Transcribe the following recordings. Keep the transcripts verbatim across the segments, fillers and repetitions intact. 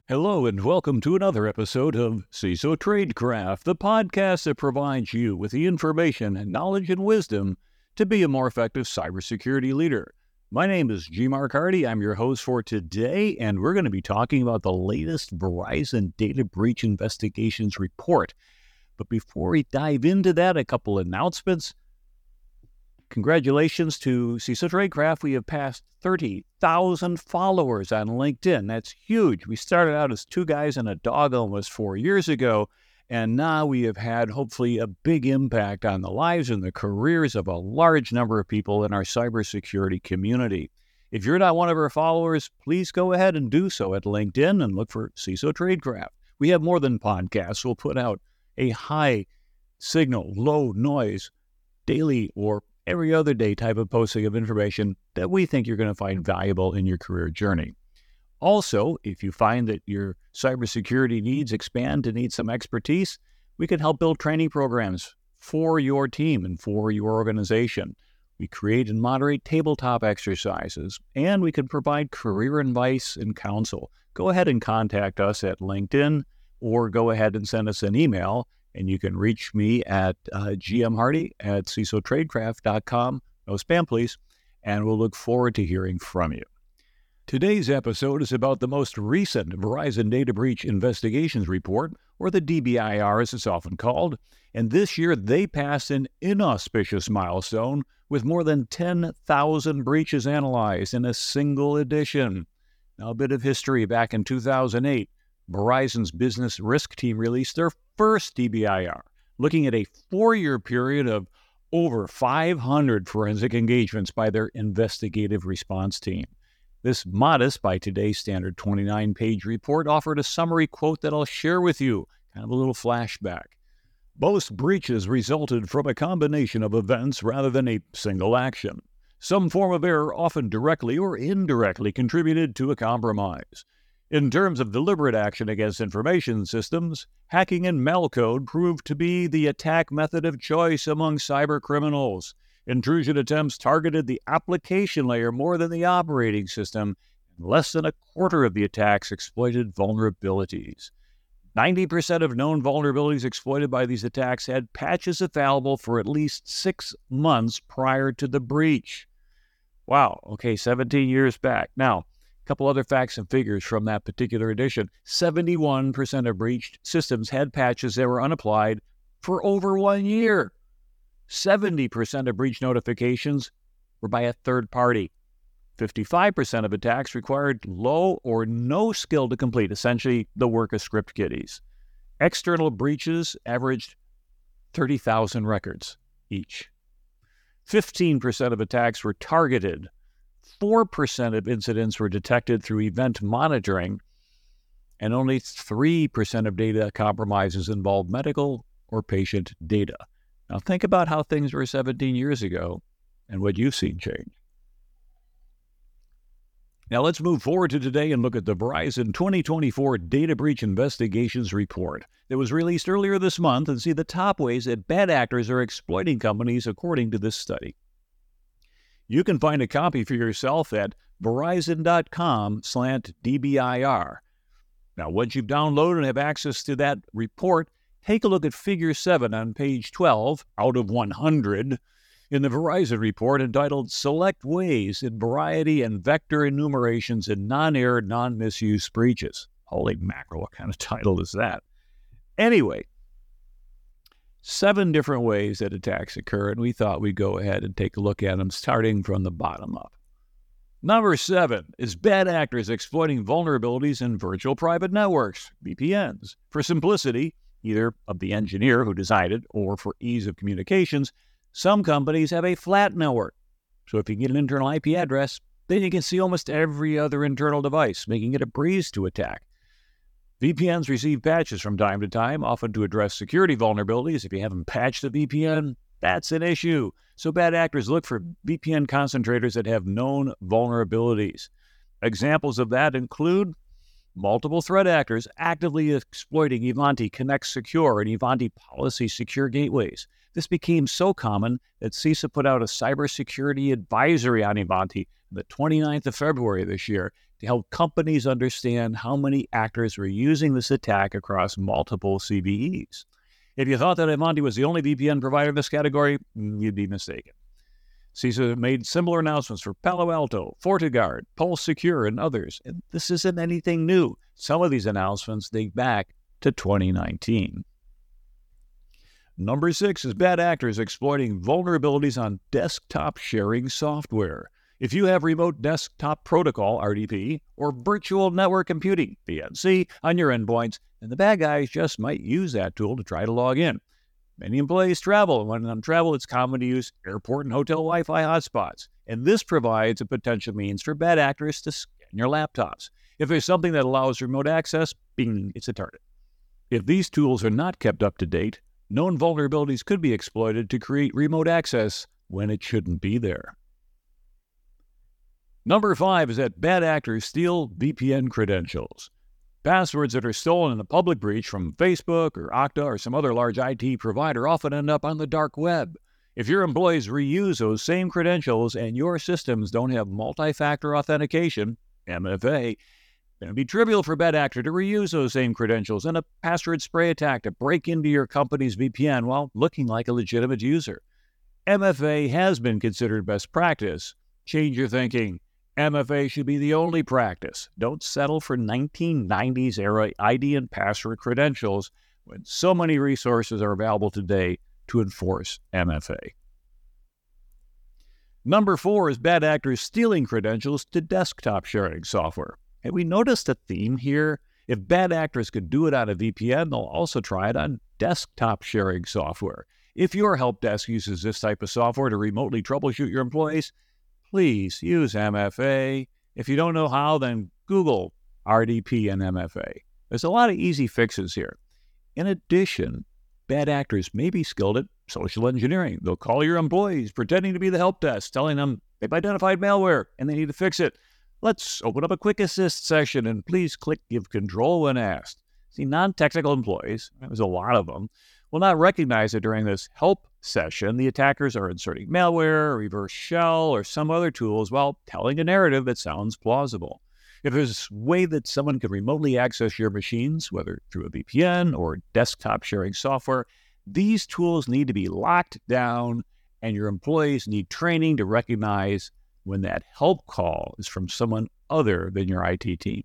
Hello and welcome to another episode of C I S O Tradecraft, the podcast that provides you with the information and knowledge and wisdom to be a more effective cybersecurity leader. My name is G. Mark Hardy. I'm your host for today, and we're going to be talking about the latest Verizon Data Breach Investigations report. But before we dive into that, a couple announcements. Congratulations to C I S O Tradecraft. We have passed thirty thousand followers on LinkedIn. That's huge. We started out as two guys and a dog almost four years ago, and now we have had hopefully a big impact on the lives and the careers of a large number of people in our cybersecurity community. If you're not one of our followers, please go ahead and do so at LinkedIn and look for C I S O Tradecraft. We have more than podcasts. We'll put out a high signal, low noise, daily or every other day type of posting of information that we think you're going to find valuable in your career journey. Also, if you find that your cybersecurity needs expand to need some expertise, we can help build training programs for your team and for your organization. We create and moderate tabletop exercises, and we can provide career advice and counsel. Go ahead and contact us at LinkedIn or go ahead and send us an email. And you can reach me at uh, gmhardy at C I S O Tradecraft dot com. No spam, please. And we'll look forward to hearing from you. Today's episode is about the most recent Verizon Data Breach Investigations Report, or the D B I R as it's often called. And this year, they passed an inauspicious milestone with more than ten thousand breaches analyzed in a single edition. Now, a bit of history. Back in two thousand eight, Verizon's business risk team released their first D B I R, looking at a four-year period of over five hundred forensic engagements by their investigative response team. This modest, by today's standard twenty-nine page report, offered a summary quote that I'll share with you, kind of a little flashback. Most breaches resulted from a combination of events rather than a single action. Some form of error, often directly or indirectly, contributed to a compromise. In terms of deliberate action against information systems, hacking and malcode proved to be the attack method of choice among cyber criminals. Intrusion attempts targeted the application layer more than the operating system, and less than a quarter of the attacks exploited vulnerabilities. ninety percent of known vulnerabilities exploited by these attacks had patches available for at least six months prior to the breach. Wow, okay, seventeen years back. Now, couple other facts and figures from that particular edition. seventy-one percent of breached systems had patches that were unapplied for over one year. seventy percent of breach notifications were by a third party. fifty-five percent of attacks required low or no skill to complete, essentially the work of script kiddies. External breaches averaged thirty thousand records each. fifteen percent of attacks were targeted. four percent of incidents were detected through event monitoring, and only three percent of data compromises involved medical or patient data. Now think about how things were seventeen years ago and what you've seen change. Now let's move forward to today and look at the Verizon twenty twenty-four Data Breach Investigations Report that was released earlier this month and see the top ways that bad actors are exploiting companies according to this study. You can find a copy for yourself at verizon.com slash DBIR. Now, once you've downloaded and have access to that report, take a look at Figure seven on page twelve, out of one hundred, in the Verizon report entitled Select Ways in Variety and Vector Enumerations in Non-Error, Non-Misuse Breaches. Holy mackerel, what kind of title is that? Anyway, seven different ways that attacks occur, and we thought we'd go ahead and take a look at them starting from the bottom up. Number seven is bad actors exploiting vulnerabilities in virtual private networks, V P Ns. For simplicity, either of the engineer who designed it or for ease of communications, some companies have a flat network. So if you get an internal I P address, then you can see almost every other internal device, making it a breeze to attack. V P Ns receive patches from time to time, often to address security vulnerabilities. If you haven't patched a V P N, that's an issue. So bad actors look for V P N concentrators that have known vulnerabilities. Examples of that include multiple threat actors actively exploiting Ivanti Connect Secure and Ivanti Policy Secure gateways. This became so common that CISA put out a cybersecurity advisory on Ivanti on the twenty-ninth of February this year, to help companies understand how many actors were using this attack across multiple C V Es. If you thought that Ivanti was the only V P N provider in this category, you'd be mistaken. CISA made similar announcements for Palo Alto, FortiGuard, Pulse Secure, and others. And this isn't anything new. Some of these announcements date back to twenty nineteen. Number six is bad actors exploiting vulnerabilities on desktop sharing software. If you have Remote Desktop Protocol, R D P, or Virtual Network Computing, V N C, on your endpoints, then the bad guys just might use that tool to try to log in. Many employees travel, and when on travel, it's common to use airport and hotel Wi-Fi hotspots, and this provides a potential means for bad actors to scan your laptops. If there's something that allows remote access, bing, it's a target. If these tools are not kept up to date, known vulnerabilities could be exploited to create remote access when it shouldn't be there. Number five is that bad actors steal V P N credentials. Passwords that are stolen in a public breach from Facebook or Okta or some other large I T provider often end up on the dark web. If your employees reuse those same credentials and your systems don't have multi-factor authentication, M F A, then it'd be trivial for a bad actor to reuse those same credentials in a password spray attack to break into your company's V P N while looking like a legitimate user. M F A has been considered best practice. Change your thinking. M F A should be the only practice. Don't settle for nineteen nineties era I D and password credentials when so many resources are available today to enforce M F A. Number four is bad actors stealing credentials to desktop sharing software. Have we noticed a theme here? If bad actors could do it on a V P N, they'll also try it on desktop sharing software. If your help desk uses this type of software to remotely troubleshoot your employees, please use M F A. If you don't know how, then Google R D P and M F A. There's a lot of easy fixes here. In addition, bad actors may be skilled at social engineering. They'll call your employees pretending to be the help desk, telling them they've identified malware and they need to fix it. Let's open up a quick assist session and please click give control when asked. See, non-technical employees, there's a lot of them, will not recognize that during this help session, the attackers are inserting malware, reverse shell, or some other tools while telling a narrative that sounds plausible. If there's a way that someone can remotely access your machines, whether through a V P N or desktop sharing software, these tools need to be locked down, and your employees need training to recognize when that help call is from someone other than your I T team.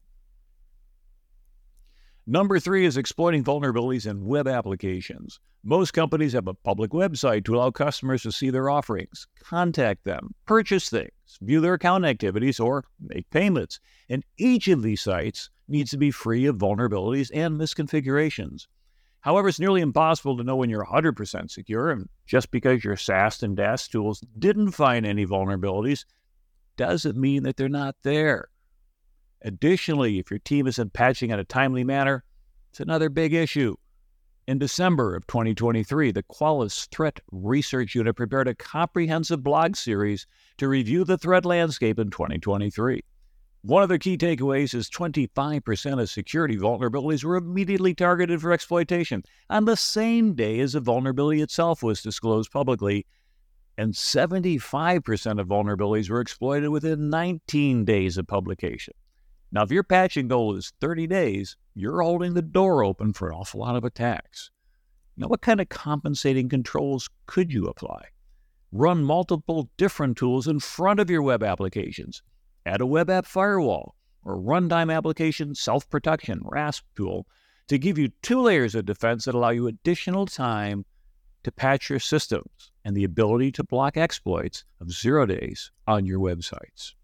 Number three is exploiting vulnerabilities in web applications. Most companies have a public website to allow customers to see their offerings, contact them, purchase things, view their account activities, or make payments. And each of these sites needs to be free of vulnerabilities and misconfigurations. However, it's nearly impossible to know when you're one hundred percent secure, and just because your SAST and DAST tools didn't find any vulnerabilities doesn't mean that they're not there. Additionally, if your team isn't patching in a timely manner, it's another big issue. In December of twenty twenty-three, the Qualys Threat Research Unit prepared a comprehensive blog series to review the threat landscape in twenty twenty-three. One of the key takeaways is twenty-five percent of security vulnerabilities were immediately targeted for exploitation on the same day as the vulnerability itself was disclosed publicly, and seventy-five percent of vulnerabilities were exploited within nineteen days of publication. Now, if your patching goal is thirty days, you're holding the door open for an awful lot of attacks. Now, what kind of compensating controls could you apply? Run multiple different tools in front of your web applications. Add a web app firewall or runtime application self-protection, RASP tool, to give you two layers of defense that allow you additional time to patch your systems and the ability to block exploits of zero days on your websites.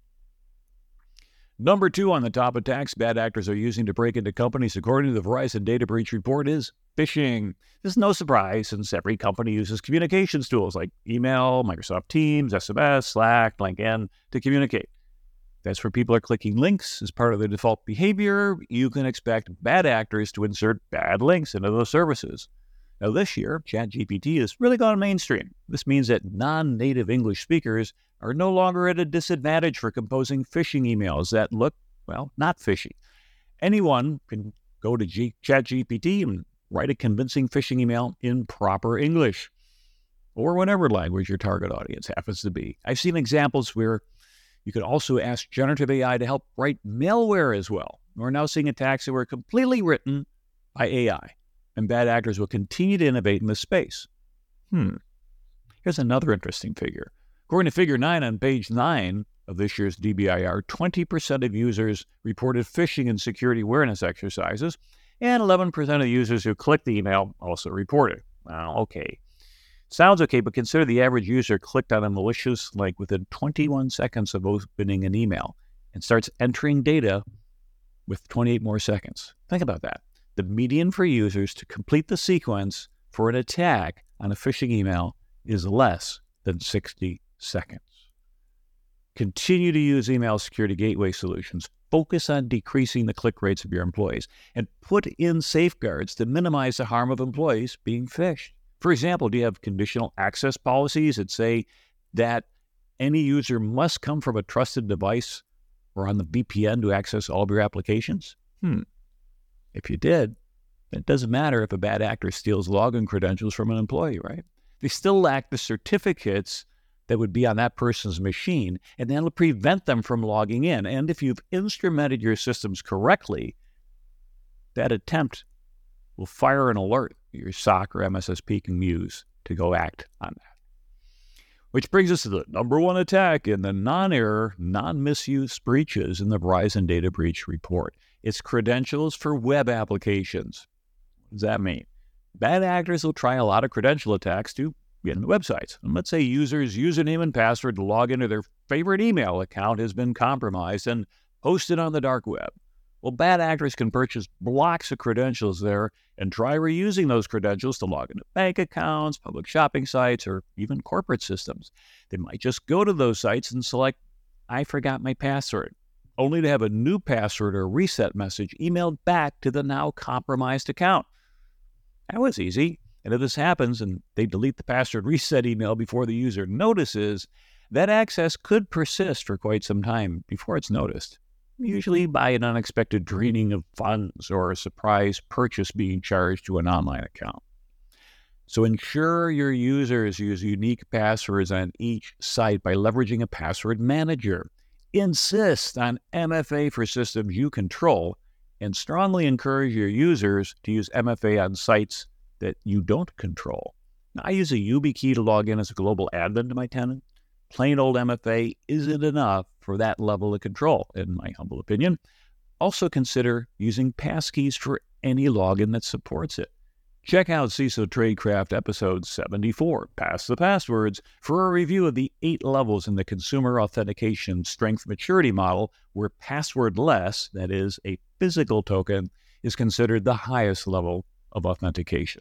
Number two on the top attacks bad actors are using to break into companies, according to the Verizon Data Breach Report, is phishing. This is no surprise since every company uses communications tools like email, Microsoft Teams, S M S, Slack, LinkedIn to communicate. That's where people are clicking links as part of their default behavior. You can expect bad actors to insert bad links into those services. Now this year, ChatGPT has really gone mainstream. This means that non-native English speakers are no longer at a disadvantage for composing phishing emails that look, well, not fishy. Anyone can go to G- ChatGPT and write a convincing phishing email in proper English, or whatever language your target audience happens to be. I've seen examples where You could also ask generative A I to help write malware as well. We're now seeing attacks that were completely written by A I, and bad actors will continue to innovate in this space. Hmm. Here's another interesting figure. According to figure nine on page nine of this year's D B I R, twenty percent of users reported phishing and security awareness exercises, and eleven percent of users who clicked the email also reported. Well, okay. Sounds okay, but consider the average user clicked on a malicious link within twenty-one seconds of opening an email and starts entering data with twenty-eight more seconds. Think about that. The median for users to complete the sequence for an attack on a phishing email is less than sixty seconds. Continue to use email security gateway solutions. Focus on decreasing the click rates of your employees and put in safeguards to minimize the harm of employees being phished. For example, do you have conditional access policies that say that any user must come from a trusted device or on the V P N to access all of your applications? Hmm. If you did, it doesn't matter if a bad actor steals login credentials from an employee, right? They still lack the certificates that would be on that person's machine, and that'll prevent them from logging in. And if you've instrumented your systems correctly, that attempt will fire an alert that your S O C or M S S P can use to go act on that. Which brings us to the number one attack in the non-error, non-misuse breaches in the Verizon Data Breach Report. It's credentials for web applications. What does that mean? Bad actors will try a lot of credential attacks to get into websites. And let's say users' username and password to log into their favorite email account has been compromised and hosted on the dark web. Well, bad actors can purchase blocks of credentials there and try reusing those credentials to log into bank accounts, public shopping sites, or even corporate systems. They might just go to those sites and select, I forgot my password, only to have a new password or reset message emailed back to the now compromised account. That was easy. And if this happens and they delete the password reset email before the user notices, that access could persist for quite some time before it's noticed, usually by an unexpected draining of funds or a surprise purchase being charged to an online account. So ensure your users use unique passwords on each site by leveraging a password manager. Insist on M F A for systems you control, and strongly encourage your users to use M F A on sites that you don't control. Now, I use a YubiKey to log in as a global admin to my tenant. Plain old M F A isn't enough for that level of control, in my humble opinion. Also consider using passkeys for any login that supports it. Check out C I S O Tradecraft episode seventy-four, Pass the Passwords, for a review of the eight levels in the consumer authentication strength maturity model, where passwordless, that is, a physical token, is considered the highest level of authentication.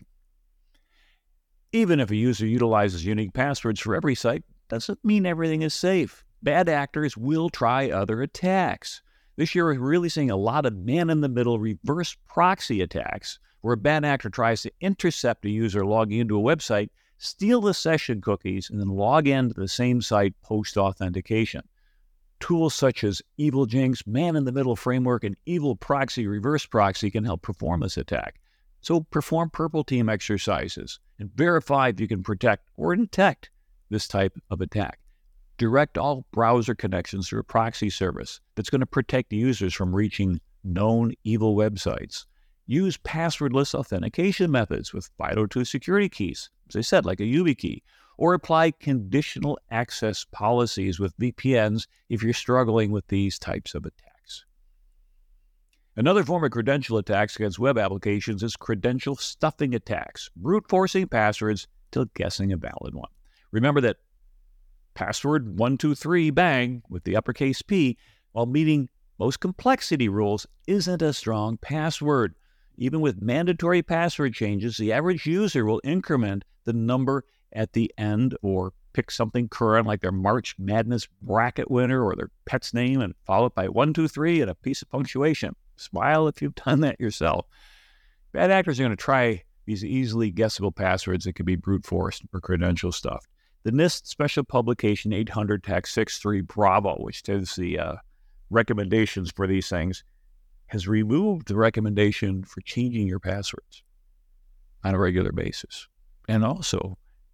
Even if a user utilizes unique passwords for every site, doesn't mean everything is safe. Bad actors will try other attacks. This year, we're really seeing a lot of man-in-the-middle reverse proxy attacks, where a bad actor tries to intercept a user logging into a website, steal the session cookies, and then log into the same site post-authentication. Tools such as EvilJinx, Man-in-the-Middle Framework, and Evil Proxy Reverse Proxy can help perform this attack. So perform Purple Team exercises and verify if you can protect or detect this type of attack. Direct all browser connections to a proxy service that's going to protect users from reaching known evil websites. Use passwordless authentication methods with FIDO two security keys, as I said, like a YubiKey, or apply conditional access policies with V P Ns if you're struggling with these types of attacks. Another form of credential attacks against web applications is credential stuffing attacks, brute forcing passwords till guessing a valid one. Remember that password one two three bang with the uppercase P, while meeting most complexity rules, isn't a strong password. Even with mandatory password changes, the average user will increment the number at the end or pick something current like their March Madness bracket winner or their pet's name and follow it by one two three and a piece of punctuation. Smile if you've done that yourself. Bad actors are going to try these easily guessable passwords that can be brute forced or credential stuffed. The NIST Special Publication eight hundred Tax sixty-three Bravo, which gives the uh, recommendations for these things, has removed the recommendation for changing your passwords on a regular basis, and also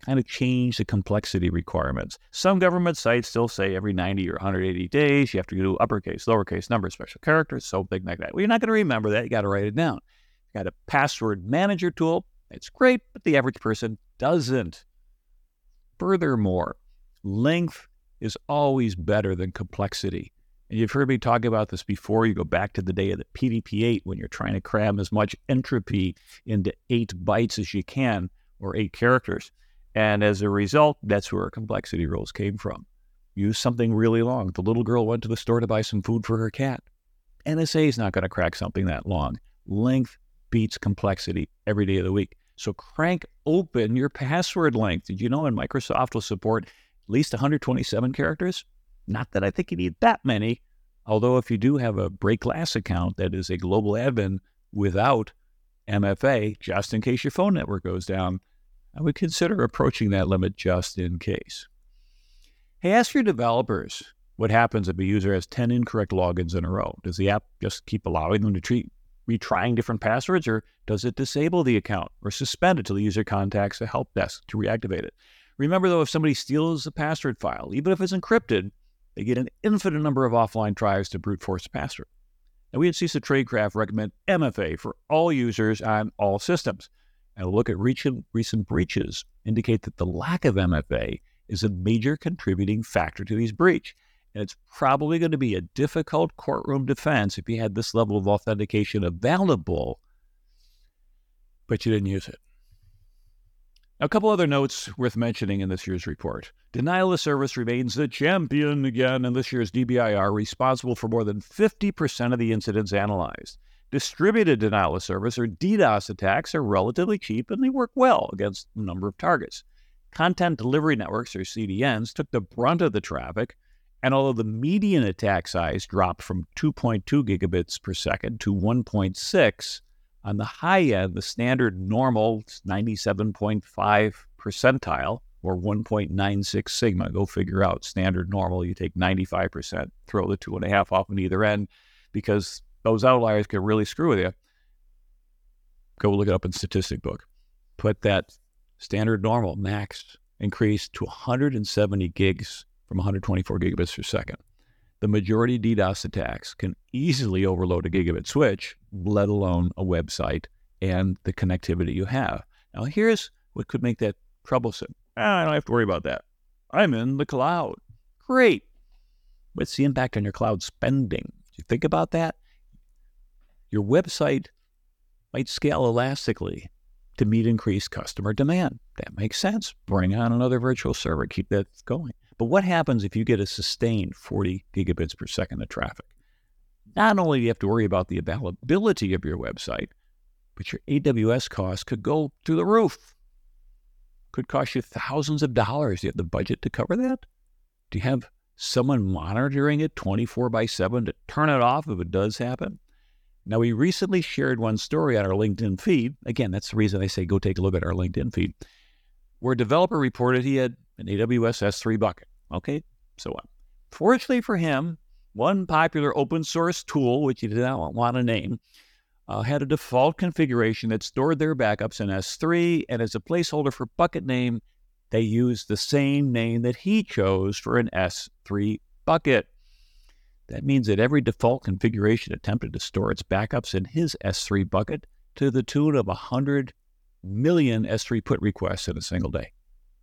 kind of changed the complexity requirements. Some government sites still say every ninety or one hundred eighty days, you have to do uppercase, lowercase, numbers, special characters, something like that. Well, you're not going to remember that. You got to write it down. You got a password manager tool. It's great, but the average person doesn't. Furthermore, length is always better than complexity. And you've heard me talk about this before. You go back to the day of the P D P eight when you're trying to cram as much entropy into eight bytes as you can, or eight characters. And as a result, that's where our complexity rules came from. Use something really long. The little girl went to the store to buy some food for her cat. N S A is not going to crack something that long. Length beats complexity every day of the week. So crank open your password length. Did you know in Microsoft will support at least one hundred twenty-seven characters? Not that I think you need that many, although if you do have a break glass account that is a global admin without M F A, just in case your phone network goes down, I would consider approaching that limit just in case. Hey, ask your developers what happens if a user has ten incorrect logins in a row. Does the app just keep allowing them to treat, retrying different passwords, or does it disable the account or suspend it till the user contacts a help desk to reactivate it? Remember, though, if somebody steals the password file, even if it's encrypted, they get an infinite number of offline tries to brute force the password. And we at CISA Tradecraft recommend M F A for all users on all systems. And a look at recent, recent breaches indicate that the lack of M F A is a major contributing factor to these breaches. And it's probably going to be a difficult courtroom defense if you had this level of authentication available, but you didn't use it. Now, a couple other notes worth mentioning in this year's report. Denial of service remains the champion again in this year's D B I R, responsible for more than fifty percent of the incidents analyzed. Distributed denial of service, or DDoS attacks, are relatively cheap and they work well against a number of targets. Content delivery networks, or C D Ns, took the brunt of the traffic, and although the median attack size dropped from two point two gigabits per second to one point six, on the high end, the standard normal ninety-seven point five percentile, or one point nine six sigma. Go figure out standard normal. You take ninety-five percent, throw the two and a half off on either end, because those outliers can really screw with you. Go look it up in statistic book. Put that standard normal max increased to one hundred seventy gigs from one hundred twenty-four gigabits per second. The majority of DDoS attacks can easily overload a gigabit switch, let alone a website and the connectivity you have. Now, here's what could make that troublesome. Ah, I don't have to worry about that. I'm in the cloud. Great. What's the impact on your cloud spending? Did you think about that? Your website might scale elastically to meet increased customer demand. That makes sense. Bring on another virtual server. Keep that going. But what happens if you get a sustained forty gigabits per second of traffic? Not only do you have to worry about the availability of your website, but your A W S costs could go through the roof. Could cost you thousands of dollars. Do you have the budget to cover that? Do you have someone monitoring it twenty-four by seven to turn it off if it does happen? Now, we recently shared one story on our LinkedIn feed. Again, that's the reason I say go take a look at our LinkedIn feed, where a developer reported he had an A W S S three bucket. Okay, so on. Fortunately for him, one popular open source tool, which he did not want to name, uh, had a default configuration that stored their backups in S three, and as a placeholder for bucket name, they used the same name that he chose for an S three bucket. That means that every default configuration attempted to store its backups in his S three bucket to the tune of one hundred million S three put requests in a single day.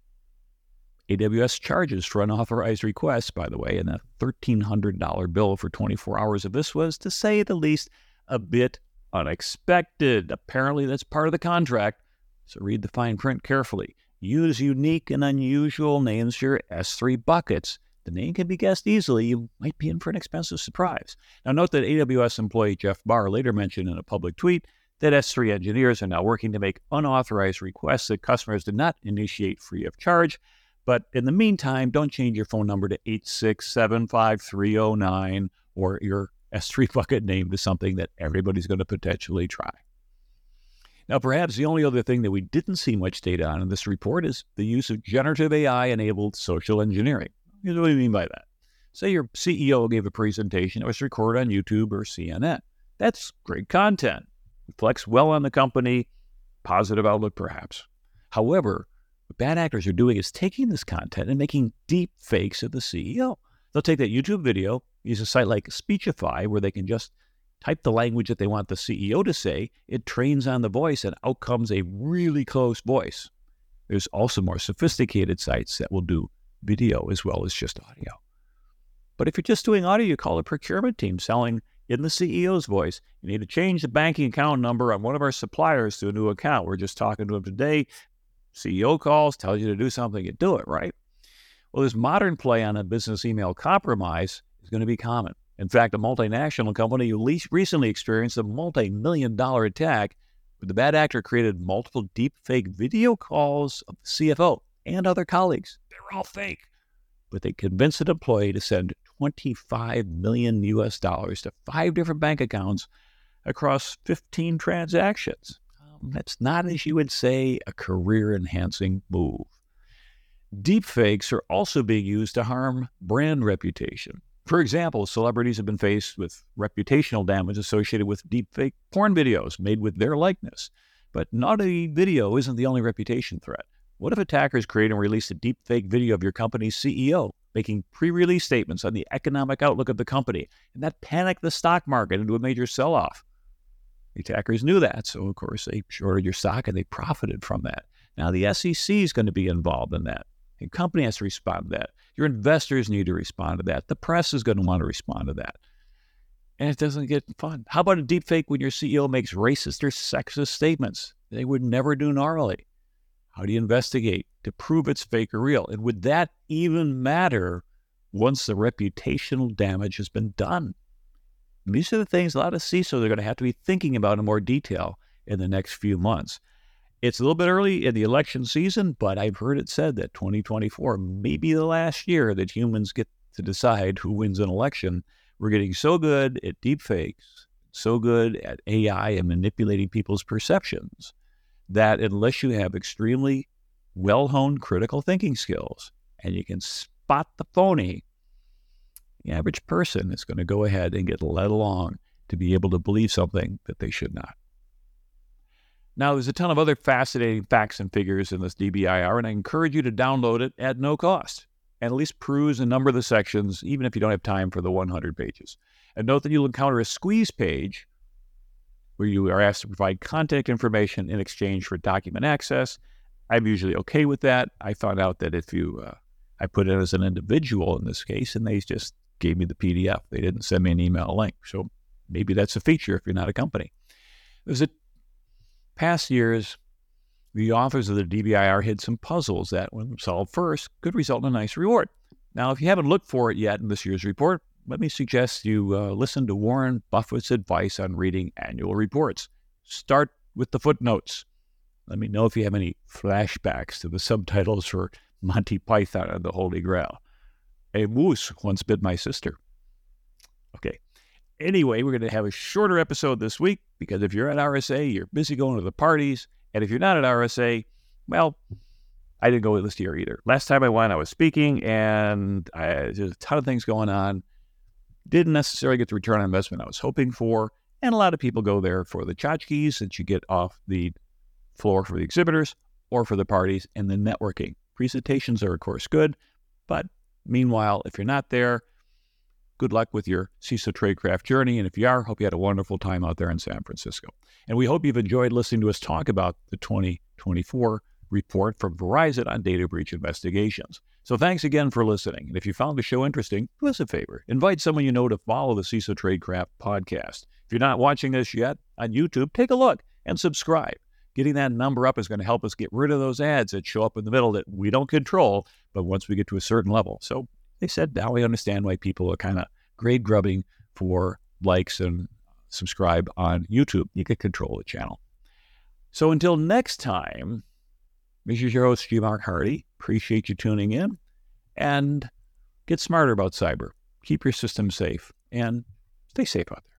A W S charges for unauthorized requests, by the way, and a thirteen hundred dollars bill for twenty-four hours of this was, to say the least, a bit unexpected. Apparently, that's part of the contract, so read the fine print carefully. Use unique and unusual names for your S three buckets. The name can be guessed easily. You might be in for an expensive surprise. Now, note that A W S employee Jeff Barr later mentioned in a public tweet that S three engineers are now working to make unauthorized requests that customers did not initiate free of charge. But in the meantime, don't change your phone number to eight six seven five three zero nine or your S three bucket name to something that everybody's going to potentially try. Now, perhaps the only other thing that we didn't see much data on in this report is the use of generative A I-enabled social engineering. What do you mean by that? Say your C E O gave a presentation that was recorded on YouTube or C N N. That's great content. Reflects well on the company, positive outlook perhaps. However, What bad actors are doing is taking this content and making deep fakes of the C E O. They'll take that YouTube video, use a site like Speechify, where they can just type the language that they want the C E O to say. It trains on the voice, and out comes a really close voice. There's also more sophisticated sites that will do video as well as just audio. But if you're just doing audio, you call a procurement team selling in the C E O's voice. You need to change the banking account number on one of our suppliers to a new account. We're just talking to them today. C E O calls, tells you to do something, you do it, right? Well, this modern play on a business email compromise is going to be common. In fact, a multinational company least recently experienced a multi-million dollar attack where the bad actor created multiple deep-fake video calls of the C F O and other colleagues. They were all fake. But they convinced an employee to send twenty-five million U S dollars to five different bank accounts across fifteen transactions. Um, that's not, as you would say, a career-enhancing move. Deepfakes are also being used to harm brand reputation. For example, celebrities have been faced with reputational damage associated with deepfake porn videos made with their likeness. But naughty video isn't the only reputation threat. What if attackers create and release a deepfake video of your company's C E O making pre-release statements on the economic outlook of the company, and that panicked the stock market into a major sell-off? The attackers knew that, so of course they shorted your stock and they profited from that. Now the S E C is going to be involved in that. Your company has to respond to that. Your investors need to respond to that. The press is going to want to respond to that. And it doesn't get fun. How about a deepfake when your C E O makes racist or sexist statements they would never do normally? How do you investigate to prove it's fake or real? And would that even matter once the reputational damage has been done? And these are the things a lot of C I S Os are going to have to be thinking about in more detail in the next few months. It's a little bit early in the election season, but I've heard it said that twenty twenty-four may be the last year that humans get to decide who wins an election. We're getting so good at deepfakes, so good at A I and manipulating people's perceptions, that unless you have extremely well-honed critical thinking skills and you can spot the phony, the average person is going to go ahead and get led along to be able to believe something that they should not. Now, there's a ton of other fascinating facts and figures in this D B I R, and I encourage you to download it at no cost and at least peruse a number of the sections, even if you don't have time for the one hundred pages. And note that you'll encounter a squeeze page where you are asked to provide contact information in exchange for document access. I'm usually okay with that. I found out that if you, uh, I put it as an individual in this case, and they just gave me the P D F. They didn't send me an email link. So maybe that's a feature if you're not a company. There's a past years, the authors of the D B I R hid some puzzles that, when solved first, could result in a nice reward. Now, if you haven't looked for it yet in this year's report, let me suggest you uh, listen to Warren Buffett's advice on reading annual reports. Start with the footnotes. Let me know if you have any flashbacks to the subtitles for Monty Python and the Holy Grail. A moose once bit my sister. Okay. Anyway, we're going to have a shorter episode this week because if you're at R S A, you're busy going to the parties. And if you're not at R S A, well, I didn't go this year either. Last time I went, I was speaking, and I, there's a ton of things going on. Didn't necessarily get the return on investment I was hoping for. And a lot of people go there for the tchotchkes that you get off the floor for the exhibitors or for the parties and the networking. Presentations are, of course, good. But meanwhile, if you're not there, good luck with your C I S O Tradecraft journey. And if you are, hope you had a wonderful time out there in San Francisco. And we hope you've enjoyed listening to us talk about the twenty twenty-four report from Verizon on data breach investigations. So thanks again for listening. And if you found the show interesting, do us a favor. Invite someone you know to follow the C I S O Tradecraft podcast. If you're not watching us yet on YouTube, take a look and subscribe. Getting that number up is going to help us get rid of those ads that show up in the middle that we don't control, but once we get to a certain level. So they said, now we understand why people are kind of grade grubbing for likes and subscribe on YouTube. You can control the channel. So until next time, this is your host, G. Mark Hardy. Appreciate you tuning in, and get smarter about cyber. Keep your system safe and stay safe out there.